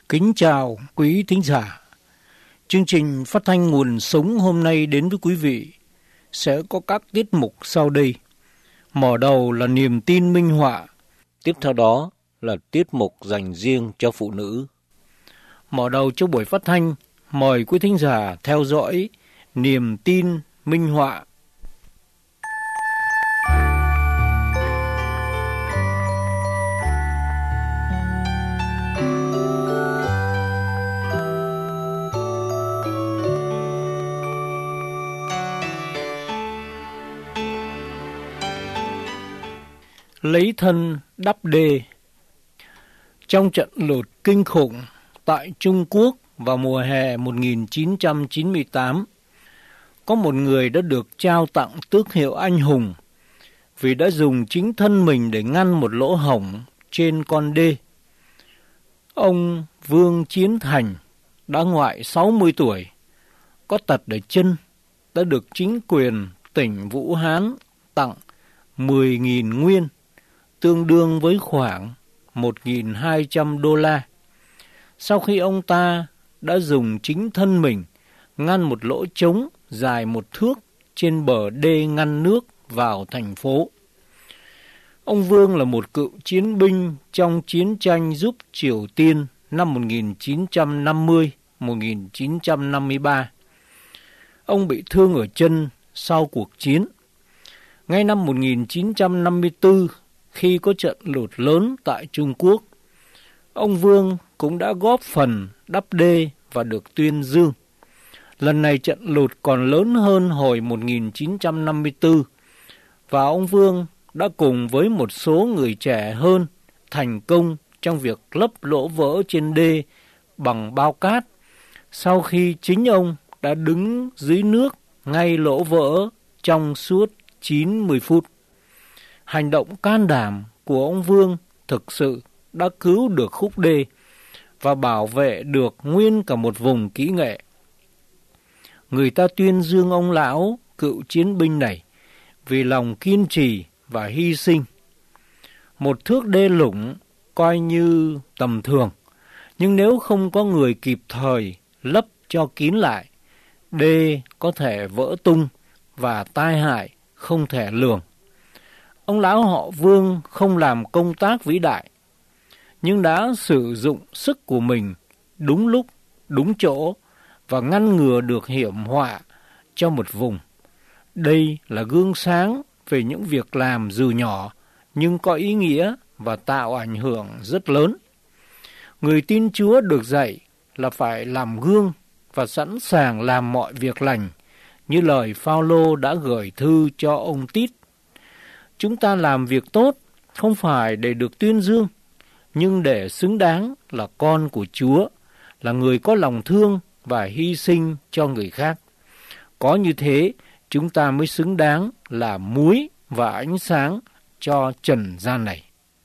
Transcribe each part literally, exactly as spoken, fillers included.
Kính chào quý thính giả. Chương trình phát thanh Nguồn Sống hôm nay đến với quý vị sẽ có các tiết mục sau đây. Mở đầu là niềm tin minh họa. Tiếp theo đó là tiết mục dành riêng cho phụ nữ. Mở đầu cho buổi phát thanh, mời quý thính giả theo dõi niềm tin minh họa. Lấy thân đắp đê. Trong trận lụt kinh khủng tại Trung Quốc vào mùa hè một nghìn chín trăm chín mươi tám, có một người đã được trao tặng tước hiệu anh hùng vì đã dùng chính thân mình để ngăn một lỗ hổng trên con đê. Ông Vương Chiến Thành đã ngoại sáu mươi tuổi, có tật ở chân, đã được chính quyền tỉnh Vũ Hán tặng mười nghìn nguyên, tương đương với khoảng một nghìn hai trăm đô la. Sau khi ông ta đã dùng chính thân mình ngăn một lỗ trống dài một thước trên bờ đê ngăn nước vào thành phố. Ông Vương là một cựu chiến binh trong chiến tranh giúp Triều Tiên năm một nghìn chín trăm năm mươi đến một nghìn chín trăm năm mươi ba. Ông bị thương ở chân sau cuộc chiến. Ngay năm một nghìn chín trăm năm mươi tư, khi có trận lụt lớn tại Trung Quốc, ông Vương cũng đã góp phần đắp đê và được tuyên dương. Lần này trận lụt còn lớn hơn hồi một nghìn chín trăm năm mươi tư, và ông Vương đã cùng với một số người trẻ hơn thành công trong việc lấp lỗ vỡ trên đê bằng bao cát, sau khi chính ông đã đứng dưới nước ngay lỗ vỡ trong suốt chín mươi phút. Hành động can đảm của ông Vương thực sự đã cứu được khúc đê và bảo vệ được nguyên cả một vùng kỹ nghệ. Người ta tuyên dương ông lão cựu chiến binh này vì lòng kiên trì và hy sinh. Một thước đê lũng coi như tầm thường, nhưng nếu không có người kịp thời lấp cho kín lại, đê có thể vỡ tung và tai hại không thể lường. Ông lão họ Vương không làm công tác vĩ đại, nhưng đã sử dụng sức của mình đúng lúc, đúng chỗ và ngăn ngừa được hiểm họa cho một vùng. Đây là gương sáng về những việc làm dù nhỏ nhưng có ý nghĩa và tạo ảnh hưởng rất lớn. Người tin Chúa được dạy là phải làm gương và sẵn sàng làm mọi việc lành, như lời Phao-lô đã gửi thư cho ông Tít. Chúng ta làm việc tốt không phải để được tuyên dương, nhưng để xứng đáng là con của Chúa, là người có lòng thương và hy sinh cho người khác. Có như thế, chúng ta mới xứng đáng là muối và ánh sáng cho trần gian này.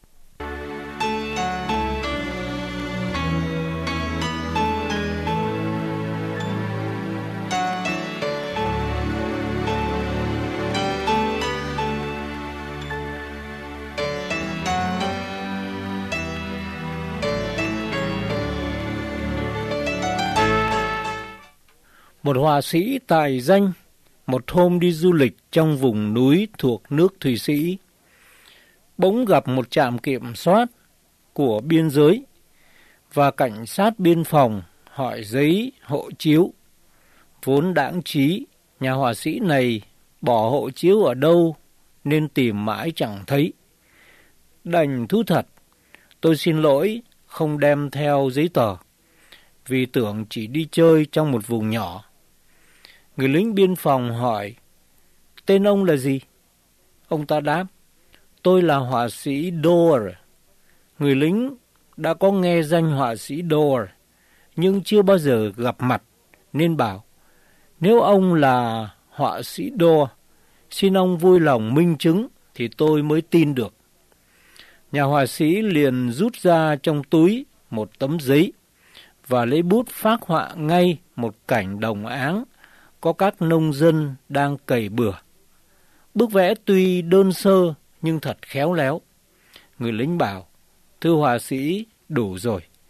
Một họa sĩ tài danh một hôm đi du lịch trong vùng núi thuộc nước Thụy Sĩ, bỗng gặp một trạm kiểm soát của biên giới và cảnh sát biên phòng hỏi giấy hộ chiếu. Vốn đãng trí, nhà họa sĩ này bỏ hộ chiếu ở đâu nên tìm mãi chẳng thấy. Đành thú thật, tôi xin lỗi không đem theo giấy tờ, vì tưởng chỉ đi chơi trong một vùng nhỏ. Người lính biên phòng hỏi, tên ông là gì? Ông ta đáp, tôi là họa sĩ Doer. Người lính đã có nghe danh họa sĩ Doer, nhưng chưa bao giờ gặp mặt, nên bảo, nếu ông là họa sĩ Doer, xin ông vui lòng minh chứng thì tôi mới tin được. Nhà họa sĩ liền rút ra trong túi một tấm giấy và lấy bút phác họa ngay một cảnh đồng áng có các nông dân đang cày bừa. Bức vẽ tuy đơn sơ nhưng thật khéo léo. Người lính bảo, thưa họa sĩ, đủ rồi.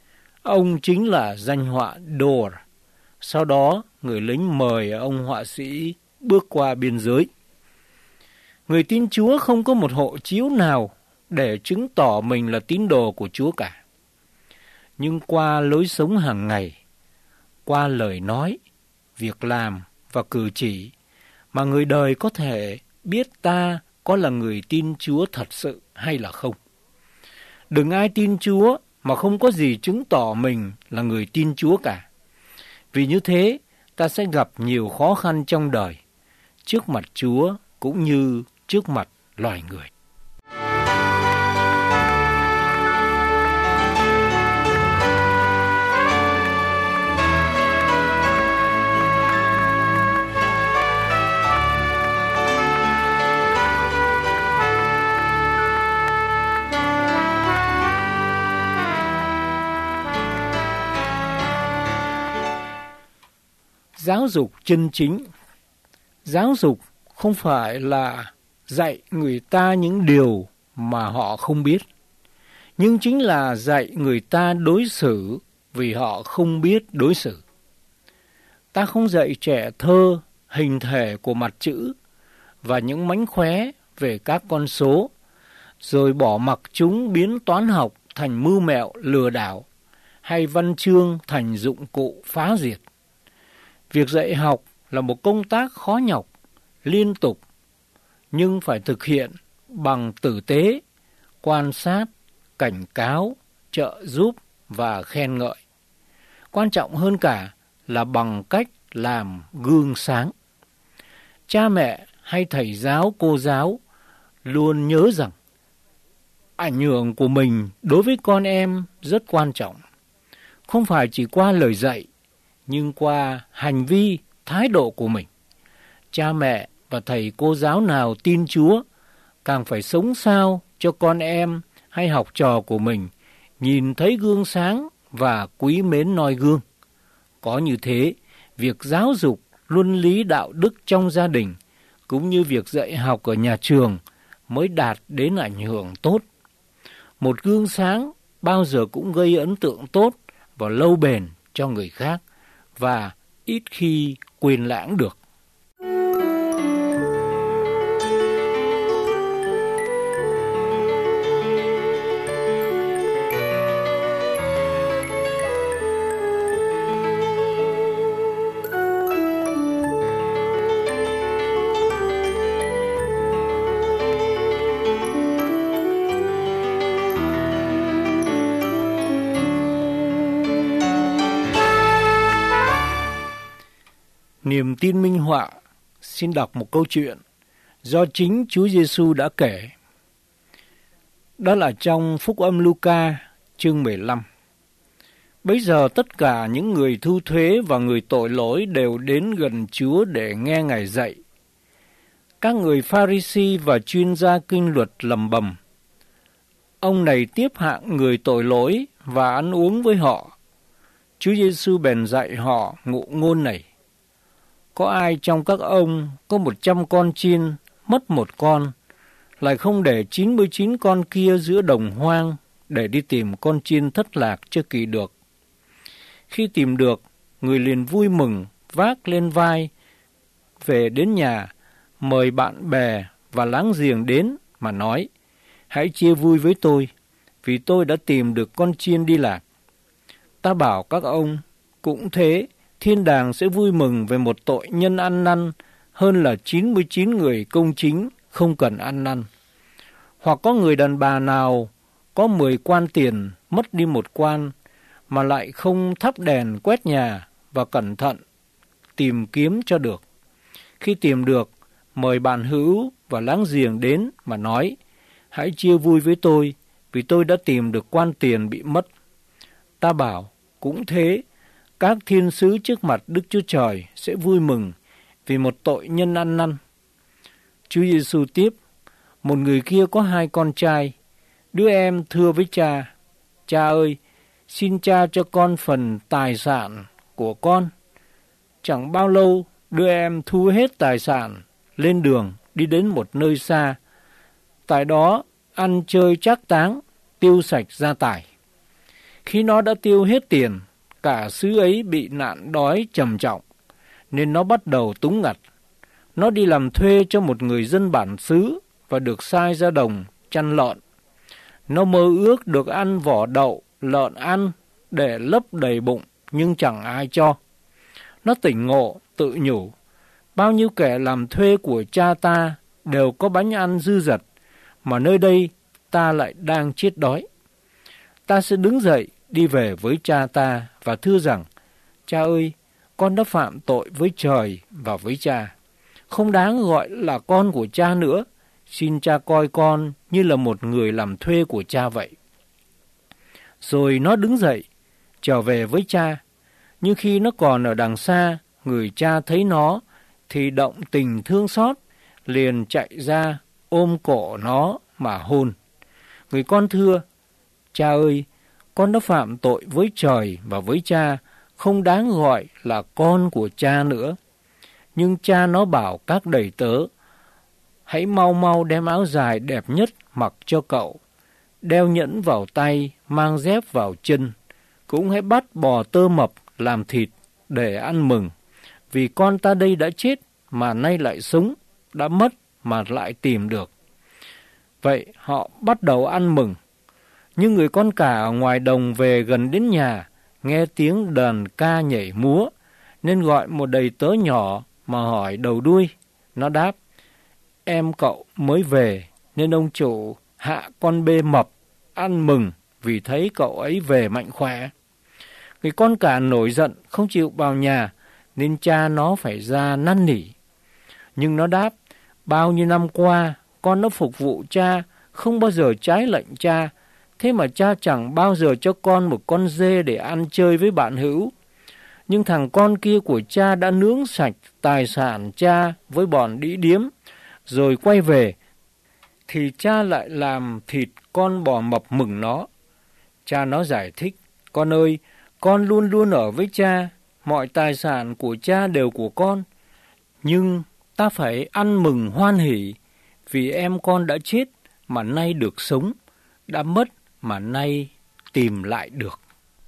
Ông chính là danh họa Dor. Sau đó, người lính mời ông họa sĩ bước qua biên giới. Người tin Chúa không có một hộ chiếu nào để chứng tỏ mình là tín đồ của Chúa cả. Nhưng qua lối sống hàng ngày, qua lời nói, việc làm và cử chỉ mà người đời có thể biết ta có là người tin Chúa thật sự hay là không. Đừng ai tin Chúa mà không có gì chứng tỏ mình là người tin Chúa cả. Vì như thế, ta sẽ gặp nhiều khó khăn trong đời, trước mặt Chúa cũng như trước mặt loài người. Giáo dục chân chính. Giáo dục không phải là dạy người ta những điều mà họ không biết, nhưng chính là dạy người ta đối xử vì họ không biết đối xử. Ta không dạy trẻ thơ hình thể của mặt chữ và những mánh khóe về các con số, rồi bỏ mặc chúng biến toán học thành mưu mẹo lừa đảo, hay văn chương thành dụng cụ phá diệt. Việc dạy học là một công tác khó nhọc, liên tục, nhưng phải thực hiện bằng tử tế, quan sát, cảnh cáo, trợ giúp và khen ngợi. Quan trọng hơn cả là bằng cách làm gương sáng. Cha mẹ hay thầy giáo, cô giáo luôn nhớ rằng ảnh hưởng của mình đối với con em rất quan trọng. Không phải chỉ qua lời dạy, nhưng qua hành vi, thái độ của mình. Cha mẹ và thầy cô giáo nào tin Chúa càng phải sống sao cho con em hay học trò của mình nhìn thấy gương sáng và quý mến noi gương. Có như thế, việc giáo dục luân lý đạo đức trong gia đình cũng như việc dạy học ở nhà trường mới đạt đến ảnh hưởng tốt. Một gương sáng bao giờ cũng gây ấn tượng tốt và lâu bền cho người khác và ít khi quên lãng được. Niềm tin minh họa. Xin đọc một câu chuyện do chính Chúa Giêsu đã kể. Đó là trong Phúc âm Luca chương mười lăm. Bấy giờ tất cả những người thu thuế và người tội lỗi đều đến gần Chúa để nghe Ngài dạy. Các người Pha-ri-si và chuyên gia kinh luật lầm bầm: ông này tiếp hạng người tội lỗi và ăn uống với họ. Chúa Giêsu bèn dạy họ ngụ ngôn này: có ai trong các ông có một trăm con chiên mất một con, lại không để chín mươi chín con kia giữa đồng hoang để đi tìm con chiên thất lạc chưa kỳ được? Khi tìm được, người liền vui mừng vác lên vai về đến nhà, mời bạn bè và láng giềng đến mà nói: hãy chia vui với tôi, vì tôi đã tìm được con chiên đi lạc. Ta bảo các ông, cũng thế, thiên đàng sẽ vui mừng về một tội nhân ăn năn hơn là chín mươi chín người công chính không cần ăn năn. Hoặc có người đàn bà nào có mười quan tiền mất đi một quan, mà lại không thắp đèn quét nhà và cẩn thận tìm kiếm cho được. Khi tìm được, mời bạn hữu và láng giềng đến mà nói: hãy chia vui với tôi, vì tôi đã tìm được quan tiền bị mất. Ta bảo, cũng thế, các thiên sứ trước mặt Đức Chúa Trời sẽ vui mừng vì một tội nhân ăn năn. Chúa Giêsu tiếp: một người kia có hai con trai. Đứa em thưa với cha: cha ơi, xin cha cho con phần tài sản của con. Chẳng bao lâu, đứa em thu hết tài sản, lên đường đi đến một nơi xa. Tại đó ăn chơi trác táng, tiêu sạch gia tài. Khi nó đã tiêu hết tiền, cả xứ ấy bị nạn đói trầm trọng, nên nó bắt đầu túng ngặt. Nó đi làm thuê cho một người dân bản xứ và được sai ra đồng chăn lợn. Nó mơ ước được ăn vỏ đậu, lợn ăn để lấp đầy bụng, nhưng chẳng ai cho. Nó tỉnh ngộ, tự nhủ, bao nhiêu kẻ làm thuê của cha ta đều có bánh ăn dư dật, mà nơi đây ta lại đang chết đói. Ta sẽ đứng dậy đi về với cha ta và thưa rằng, cha ơi, con đã phạm tội với trời và với cha, không đáng gọi là con của cha nữa. Xin cha coi con như là một người làm thuê của cha vậy. Rồi nó đứng dậy, trở về với cha. Nhưng khi nó còn ở đằng xa, người cha thấy nó thì động tình thương xót, liền chạy ra ôm cổ nó mà hôn. Người con thưa, cha ơi, con đã phạm tội với trời và với cha, không đáng gọi là con của cha nữa. Nhưng cha nó bảo các đầy tớ, hãy mau mau đem áo dài đẹp nhất mặc cho cậu, đeo nhẫn vào tay, mang dép vào chân, cũng hãy bắt bò tơ mập làm thịt để ăn mừng, vì con ta đây đã chết mà nay lại sống, đã mất mà lại tìm được. Vậy họ bắt đầu ăn mừng. Nhưng người con cả ở ngoài đồng về gần đến nhà, nghe tiếng đàn ca nhảy múa, nên gọi một đầy tớ nhỏ mà hỏi đầu đuôi. Nó đáp, em cậu mới về, nên ông chủ hạ con bê mập ăn mừng vì thấy cậu ấy về mạnh khỏe. Người con cả nổi giận không chịu vào nhà, nên cha nó phải ra năn nỉ. Nhưng nó đáp, bao nhiêu năm qua con đã phục vụ cha, không bao giờ trái lệnh cha. Thế mà cha chẳng bao giờ cho con một con dê để ăn chơi với bạn hữu. Nhưng thằng con kia của cha đã nướng sạch tài sản cha với bọn đĩ điếm, rồi quay về, thì cha lại làm thịt con bò mập mừng nó. Cha nó giải thích, con ơi, con luôn luôn ở với cha, mọi tài sản của cha đều của con. Nhưng ta phải ăn mừng hoan hỉ, vì em con đã chết mà nay được sống, đã mất mà nay tìm lại được.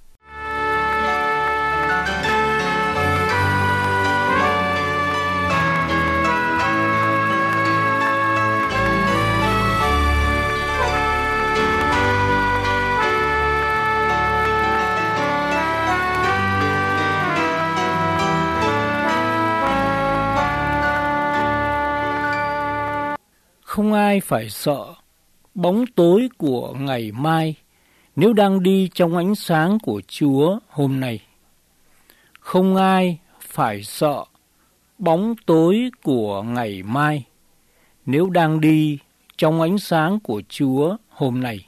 Không ai phải sợ bóng tối của ngày mai nếu đang đi trong ánh sáng của Chúa hôm nay. Không ai phải sợ bóng tối của ngày mai nếu đang đi trong ánh sáng của Chúa hôm nay.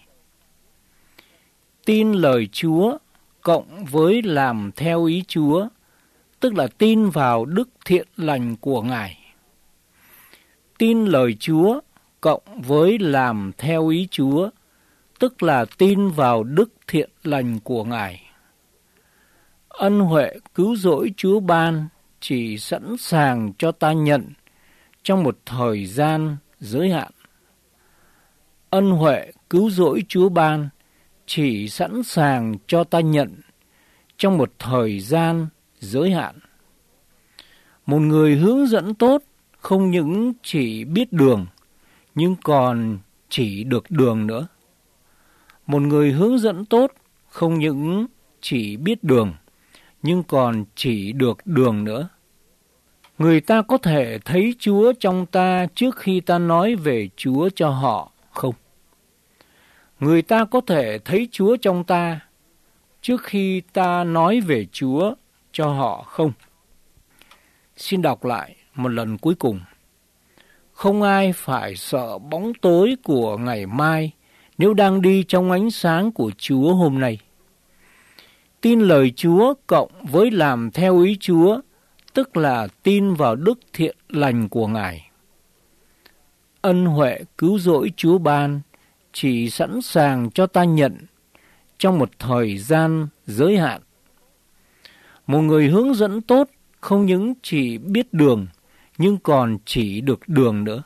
Tin lời Chúa cộng với làm theo ý Chúa, tức là tin vào đức thiện lành của Ngài. Tin lời Chúa cộng với làm theo ý Chúa, tức là tin vào đức thiện lành của Ngài. Ân huệ cứu rỗi Chúa ban chỉ sẵn sàng cho ta nhận trong một thời gian giới hạn. Ân huệ cứu rỗi Chúa ban chỉ sẵn sàng cho ta nhận trong một thời gian giới hạn. Một người hướng dẫn tốt không những chỉ biết đường, nhưng còn chỉ được đường nữa. Một người hướng dẫn tốt không những chỉ biết đường, nhưng còn chỉ được đường nữa. Người ta có thể thấy Chúa trong ta trước khi ta nói về Chúa cho họ không? Người ta có thể thấy Chúa trong ta trước khi ta nói về Chúa cho họ không? Xin đọc lại một lần cuối cùng. Không ai phải sợ bóng tối của ngày mai nếu đang đi trong ánh sáng của Chúa hôm nay. Tin lời Chúa cộng với làm theo ý Chúa, tức là tin vào đức thiện lành của Ngài. Ân huệ cứu rỗi Chúa ban chỉ sẵn sàng cho ta nhận trong một thời gian giới hạn. Một người hướng dẫn tốt không những chỉ biết đường, nhưng còn chỉ được đường nữa.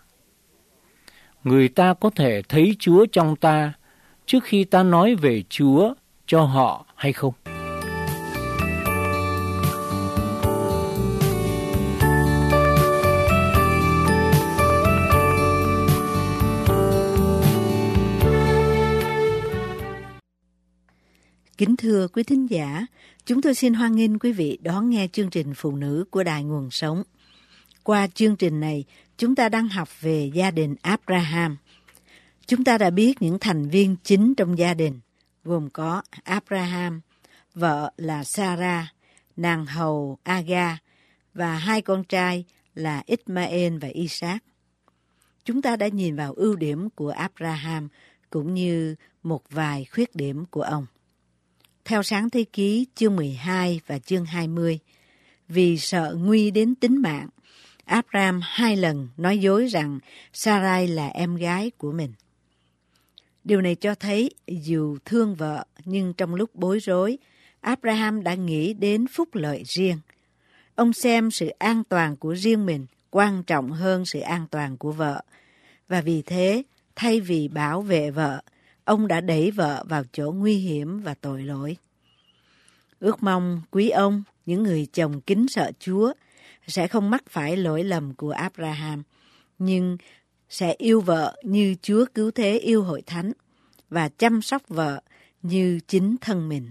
Người ta có thể thấy Chúa trong ta trước khi ta nói về Chúa cho họ hay không? Kính thưa quý thính giả, chúng tôi xin hoan nghênh quý vị đón nghe chương trình Phụ nữ của Đài Nguồn Sống. Qua chương trình này, chúng ta đang học về gia đình Abraham. Chúng ta đã biết những thành viên chính trong gia đình, gồm có Abraham, vợ là Sarah, nàng hầu Agar và hai con trai là Ishmael và Isaac. Chúng ta đã nhìn vào ưu điểm của Abraham cũng như một vài khuyết điểm của ông. Theo Sáng Thế Ký chương mười hai và chương hai mươi, vì sợ nguy đến tính mạng, Abraham hai lần nói dối rằng Sarai là em gái của mình. Điều này cho thấy dù thương vợ nhưng trong lúc bối rối, Abraham đã nghĩ đến phúc lợi riêng. Ông xem sự an toàn của riêng mình quan trọng hơn sự an toàn của vợ. Và vì thế, thay vì bảo vệ vợ, ông đã đẩy vợ vào chỗ nguy hiểm và tội lỗi. Ước mong quý ông, những người chồng kính sợ Chúa, sẽ không mắc phải lỗi lầm của Abraham, nhưng sẽ yêu vợ như Chúa Cứu Thế yêu Hội Thánh và chăm sóc vợ như chính thân mình.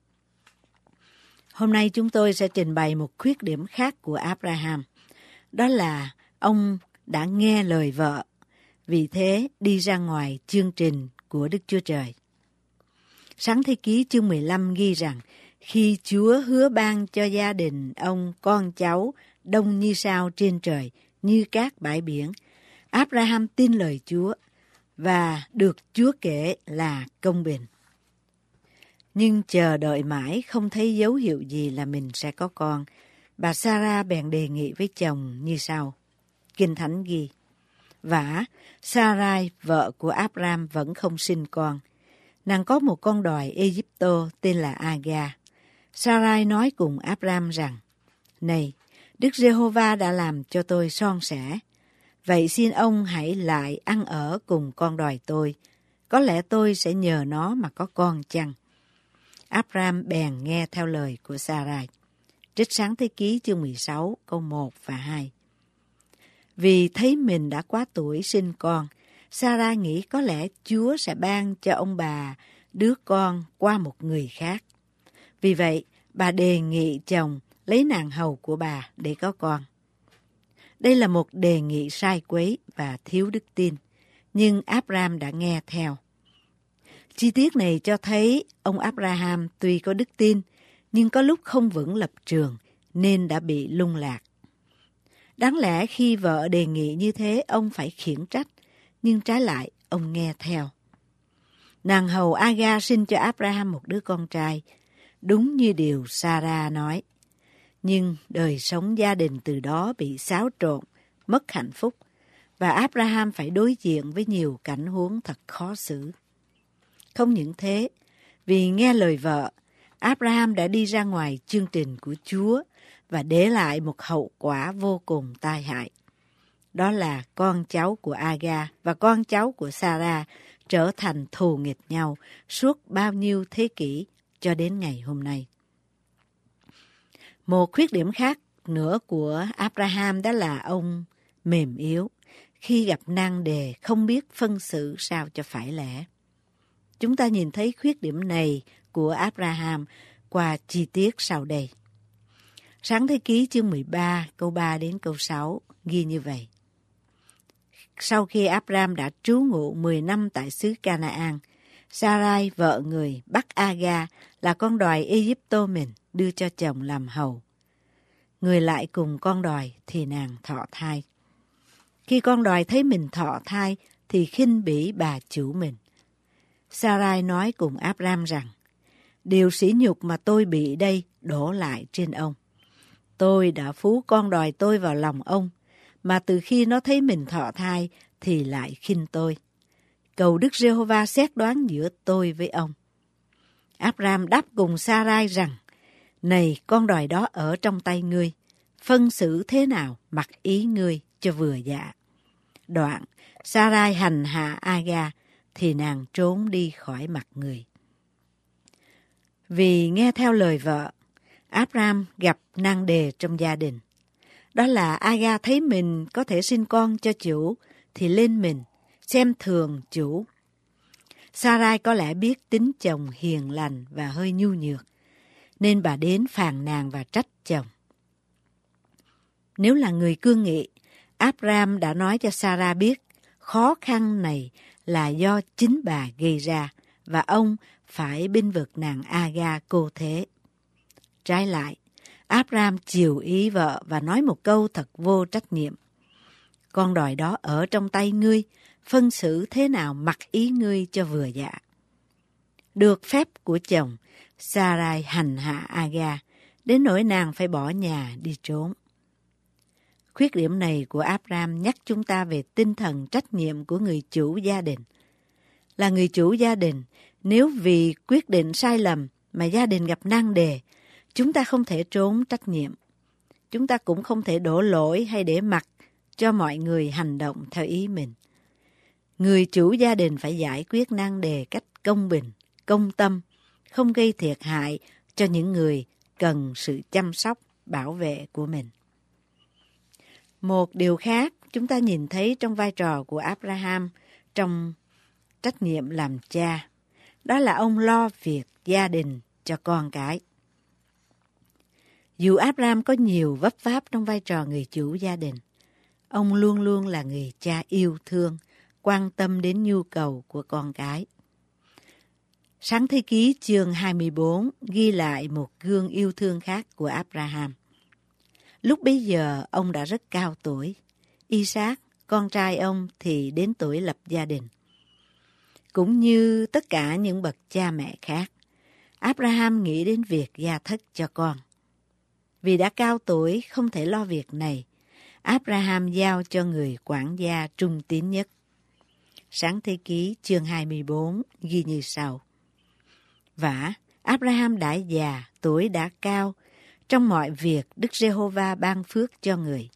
Hôm nay chúng tôi sẽ trình bày một khuyết điểm khác của Abraham. Đó là ông đã nghe lời vợ, vì thế đi ra ngoài chương trình của Đức Chúa Trời. Sáng Thế Ký chương mười lăm ghi rằng, khi Chúa hứa ban cho gia đình ông con cháu đông như sao trên trời, như các bãi biển, Abraham tin lời Chúa và được Chúa kể là công bình. Nhưng chờ đợi mãi không thấy dấu hiệu gì là mình sẽ có con, bà Sarah bèn đề nghị với chồng như sau. Kinh Thánh ghi, vả Sarai vợ của Abraham vẫn không sinh con. Nàng có một con đòi Egypto tên là Agar. Sarai nói cùng Abraham rằng, này, Đức Giê-hô-va đã làm cho tôi son sẻ. Vậy xin ông hãy lại ăn ở cùng con đòi tôi. Có lẽ tôi sẽ nhờ nó mà có con chăng? Abraham bèn nghe theo lời của Sarai. Trích Sáng Thế Ký chương mười sáu câu một và hai. Vì thấy mình đã quá tuổi sinh con, Sarah nghĩ có lẽ Chúa sẽ ban cho ông bà đứa con qua một người khác. Vì vậy, bà đề nghị chồng lấy nàng hầu của bà để có con. Đây là một đề nghị sai quấy và thiếu đức tin, nhưng Abraham đã nghe theo. Chi tiết này cho thấy ông Abraham tuy có đức tin, nhưng có lúc không vững lập trường nên đã bị lung lạc. Đáng lẽ khi vợ đề nghị như thế ông phải khiển trách, nhưng trái lại ông nghe theo. Nàng hầu Agar sinh cho Abraham một đứa con trai, đúng như điều Sarah nói. Nhưng đời sống gia đình từ đó bị xáo trộn, mất hạnh phúc, và Abraham phải đối diện với nhiều cảnh huống thật khó xử. Không những thế, vì nghe lời vợ, Abraham đã đi ra ngoài chương trình của Chúa và để lại một hậu quả vô cùng tai hại. Đó là con cháu của Agar và con cháu của Sarah trở thành thù nghịch nhau suốt bao nhiêu thế kỷ cho đến ngày hôm nay. Một khuyết điểm khác nữa của Abraham đó là ông mềm yếu, khi gặp nan đề không biết phân xử sao cho phải lẽ. Chúng ta nhìn thấy khuyết điểm này của Abraham qua chi tiết sau đây. Sáng Thế Ký chương mười ba câu ba đến câu sáu ghi như vậy. Sau khi Abraham đã trú ngụ mười năm tại xứ Canaan, Sarai vợ người bắt Agar là con đòi Egypto mình đưa cho chồng làm hầu. Người lại cùng con đòi thì nàng thọ thai. Khi con đòi thấy mình thọ thai thì khinh bỉ bà chủ mình. Sarai nói cùng Abraham rằng, điều sỉ nhục mà tôi bị đây đổ lại trên ông. Tôi đã phú con đòi tôi vào lòng ông, mà từ khi nó thấy mình thọ thai thì lại khinh tôi. Cầu Đức Giê-hô-va xét đoán giữa tôi với ông. Abraham đáp cùng Sarai rằng, này, con đòi đó ở trong tay ngươi, phân xử thế nào mặc ý ngươi cho vừa dạ. Đoạn, Sarai hành hạ Agar, thì nàng trốn đi khỏi mặt người. Vì nghe theo lời vợ, Abraham gặp nan đề trong gia đình. Đó là Aga thấy mình có thể sinh con cho chủ thì lên mình, xem thường chủ. Sarai có lẽ biết tính chồng hiền lành và hơi nhu nhược, nên bà đến phàn nàn và trách chồng. Nếu là người cương nghị, Abraham đã nói cho Sarah biết khó khăn này là do chính bà gây ra và ông phải bênh vực nàng Aga cô thế. Trái lại, Abraham chiều ý vợ và nói một câu thật vô trách nhiệm. Con đòi đó ở trong tay ngươi, phân xử thế nào mặc ý ngươi cho vừa dạ. Được phép của chồng, Sarai hành hạ Aga, đến nỗi nàng phải bỏ nhà đi trốn. Khuyết điểm này của Abraham nhắc chúng ta về tinh thần trách nhiệm của người chủ gia đình. Là người chủ gia đình, nếu vì quyết định sai lầm mà gia đình gặp nan đề, chúng ta không thể trốn trách nhiệm. Chúng ta cũng không thể đổ lỗi hay để mặc cho mọi người hành động theo ý mình. Người chủ gia đình phải giải quyết nan đề cách công bình, công tâm, không gây thiệt hại cho những người cần sự chăm sóc, bảo vệ của mình. Một điều khác chúng ta nhìn thấy trong vai trò của Abraham trong trách nhiệm làm cha, đó là ông lo việc gia đình cho con cái. Dù Abraham có nhiều vấp váp trong vai trò người chủ gia đình, ông luôn luôn là người cha yêu thương, quan tâm đến nhu cầu của con cái. Sáng thế ký chương hai mươi bốn ghi lại một gương yêu thương khác của Abraham. Lúc bấy giờ ông đã rất cao tuổi. Isaac, con trai ông thì đến tuổi lập gia đình. Cũng như tất cả những bậc cha mẹ khác, Abraham nghĩ đến việc gia thất cho con. Vì đã cao tuổi không thể lo việc này, Abraham giao cho người quản gia trung tín nhất. Sáng thế ký chương hai mươi bốn ghi như sau. Vả, Abraham đã già, tuổi đã cao, trong mọi việc Đức Giê-hô-va ban phước cho người.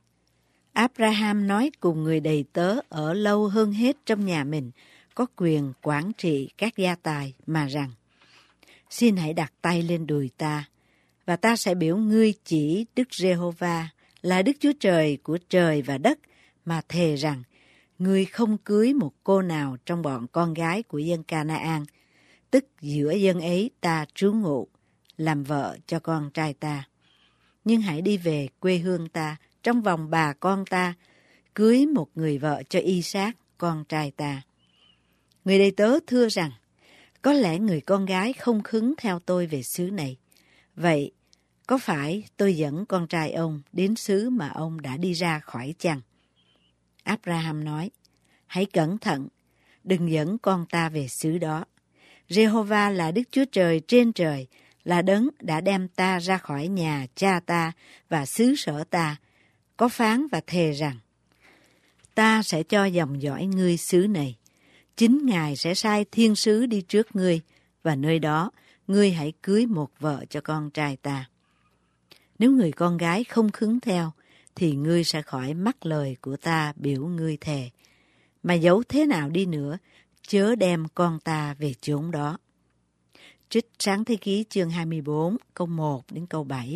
Abraham nói cùng người đầy tớ ở lâu hơn hết trong nhà mình, có quyền quản trị các gia tài mà rằng: xin hãy đặt tay lên đùi ta, và ta sẽ biểu ngươi chỉ Đức Giê-hô-va là Đức Chúa Trời của trời và đất, mà thề rằng ngươi không cưới một cô nào trong bọn con gái của dân Ca-na-an, tức giữa dân ấy ta trú ngụ, làm vợ cho con trai ta. Nhưng hãy đi về quê hương ta, trong vòng bà con ta, cưới một người vợ cho Isaac, con trai ta. Người đầy tớ thưa rằng, có lẽ người con gái không khứng theo tôi về xứ này. Vậy, có phải tôi dẫn con trai ông đến xứ mà ông đã đi ra khỏi chăng? Abraham nói, hãy cẩn thận, đừng dẫn con ta về xứ đó. Giê-hô-va là Đức Chúa Trời trên trời, là đấng đã đem ta ra khỏi nhà cha ta và xứ sở ta, có phán và thề rằng, ta sẽ cho dòng dõi ngươi xứ này. Chính Ngài sẽ sai thiên sứ đi trước ngươi, và nơi đó ngươi hãy cưới một vợ cho con trai ta. Nếu người con gái không khứng theo, thì ngươi sẽ khỏi mắc lời của ta biểu ngươi thề. Mà dẫu thế nào đi nữa, chớ đem con ta về chốn đó. Trích Sáng thế ký chương hai mươi bốn, câu một đến câu bảy.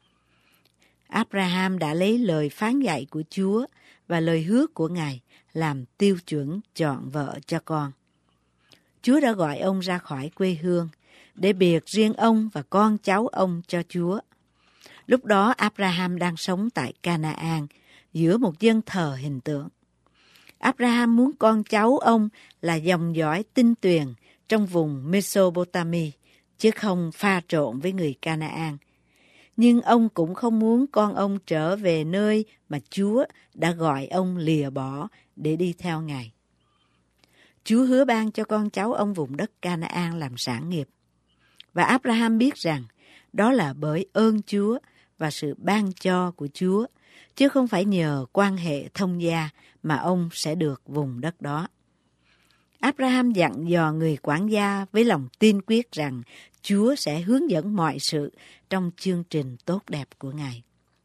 Abraham đã lấy lời phán dạy của Chúa và lời hứa của Ngài làm tiêu chuẩn chọn vợ cho con. Chúa đã gọi ông ra khỏi quê hương để biệt riêng ông và con cháu ông cho Chúa. Lúc đó Abraham đang sống tại Ca-na-an giữa một dân thờ hình tượng. Abraham muốn con cháu ông là dòng dõi tinh tuyền trong vùng Mesopotami, chứ không pha trộn với người Ca-na-an. Nhưng ông cũng không muốn con ông trở về nơi mà Chúa đã gọi ông lìa bỏ để đi theo Ngài. Chúa hứa ban cho con cháu ông vùng đất Ca-na-an làm sản nghiệp. Và Abraham biết rằng đó là bởi ơn Chúa và sự ban cho của Chúa, chứ không phải nhờ quan hệ thông gia mà ông sẽ được vùng đất đó. Abraham dặn dò người quản gia với lòng tin quyết rằng Chúa sẽ hướng dẫn mọi sự trong chương trình tốt đẹp của Ngài.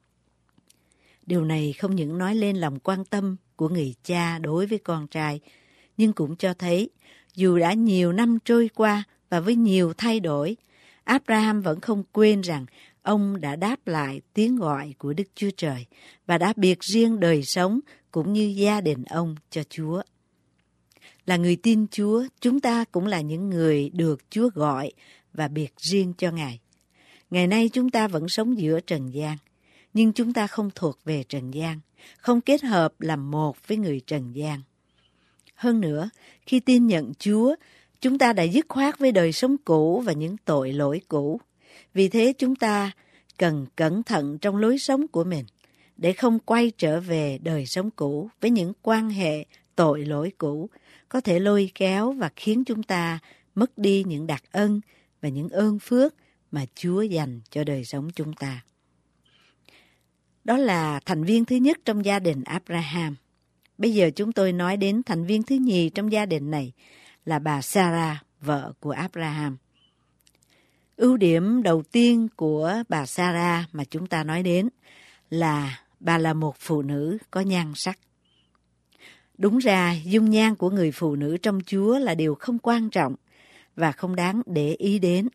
Điều này không những nói lên lòng quan tâm của người cha đối với con trai, nhưng cũng cho thấy dù đã nhiều năm trôi qua và với nhiều thay đổi, Abraham vẫn không quên rằng ông đã đáp lại tiếng gọi của Đức Chúa Trời và đã biệt riêng đời sống cũng như gia đình ông cho Chúa. Là người tin Chúa, chúng ta cũng là những người được Chúa gọi và biệt riêng cho Ngài. Ngày nay chúng ta vẫn sống giữa trần gian, nhưng chúng ta không thuộc về trần gian, không kết hợp làm một với người trần gian. Hơn nữa, khi tin nhận Chúa, chúng ta đã dứt khoát với đời sống cũ và những tội lỗi cũ. Vì thế chúng ta cần cẩn thận trong lối sống của mình, để không quay trở về đời sống cũ với những quan hệ tội lỗi cũ, có thể lôi kéo và khiến chúng ta mất đi những đặc ân và những ơn phước mà Chúa dành cho đời sống chúng ta. Đó là thành viên thứ nhất trong gia đình Abraham. Bây giờ chúng tôi nói đến thành viên thứ nhì trong gia đình này là bà Sarah, vợ của Abraham. Ưu điểm đầu tiên của bà Sarah mà chúng ta nói đến là bà là một phụ nữ có nhan sắc. Đúng ra, dung nhan của người phụ nữ trong Chúa là điều không quan trọng và không đáng để ý đến.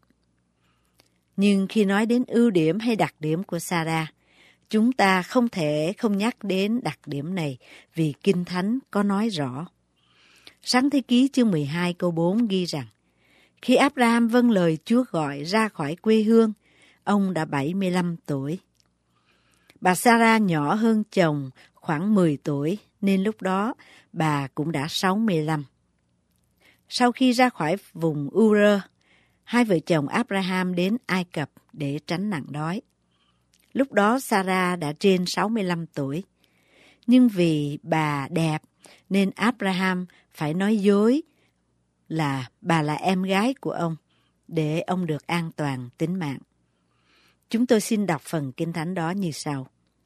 Nhưng khi nói đến ưu điểm hay đặc điểm của Sarah, chúng ta không thể không nhắc đến đặc điểm này vì Kinh Thánh có nói rõ. Sáng Thế Ký chương mười hai câu bốn ghi rằng, khi Abraham vâng lời Chúa gọi ra khỏi quê hương, ông đã bảy mươi lăm tuổi. Bà Sarah nhỏ hơn chồng khoảng mười tuổi, nên lúc đó bà cũng đã sáu mươi lăm. Sau khi ra khỏi vùng Ur, hai vợ chồng Abraham đến Ai Cập để tránh nạn đói. Lúc đó Sarah đã trên sáu mươi lăm tuổi. Nhưng vì bà đẹp nên Abraham phải nói dối là bà là em gái của ông để ông được an toàn tính mạng. Chúng tôi xin đọc phần Kinh Thánh đó như sau.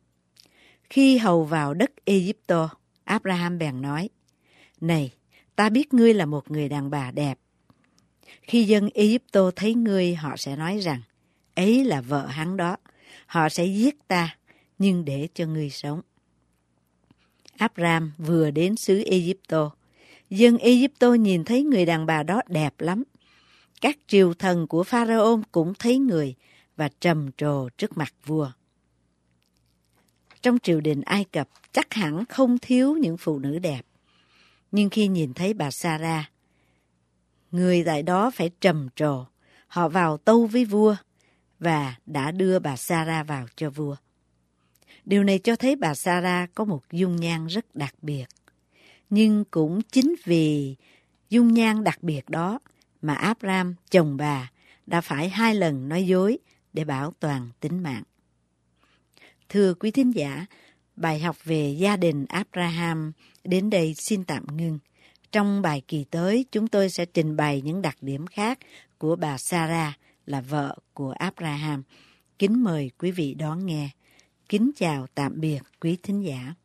Khi hầu vào đất Ai-cập, Abraham bèn nói, này, ta biết ngươi là một người đàn bà đẹp. Khi dân Ai-cập thấy ngươi, họ sẽ nói rằng, ấy là vợ hắn đó. Họ sẽ giết ta, nhưng để cho ngươi sống. Abraham vừa đến xứ Ai-cập. Dân Ai-cập nhìn thấy người đàn bà đó đẹp lắm. Các triều thần của Pharaoh cũng thấy người và trầm trồ trước mặt vua. Trong triều đình Ai Cập chắc hẳn không thiếu những phụ nữ đẹp. Nhưng khi nhìn thấy bà Sarah, người tại đó phải trầm trồ. Họ vào tâu với vua và đã đưa bà Sarah vào cho vua. Điều này cho thấy bà Sarah có một dung nhan rất đặc biệt. Nhưng cũng chính vì dung nhan đặc biệt đó mà Abraham, chồng bà, đã phải hai lần nói dối để bảo toàn tính mạng. Thưa quý thính giả, bài học về gia đình Abraham đến đây xin tạm ngưng. Trong bài kỳ tới, chúng tôi sẽ trình bày những đặc điểm khác của bà Sarah là vợ của Abraham. Kính mời quý vị đón nghe. Kính chào tạm biệt quý thính giả.